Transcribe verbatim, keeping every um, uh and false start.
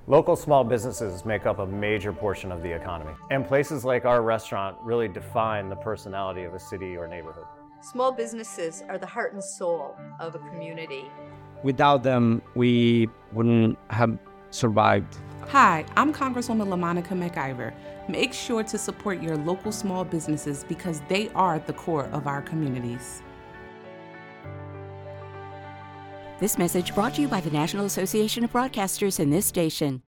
Local small businesses make up a major portion of the economy, and places like our restaurant really define the personality of a city or neighborhood. Small businesses are the heart and soul of a community. Without them, we wouldn't have survived. Hi, I'm Congresswoman LaMonica McIver. Make sure to support your local small businesses because they are the core of our communities. This message brought to you by the National Association of Broadcasters and this station.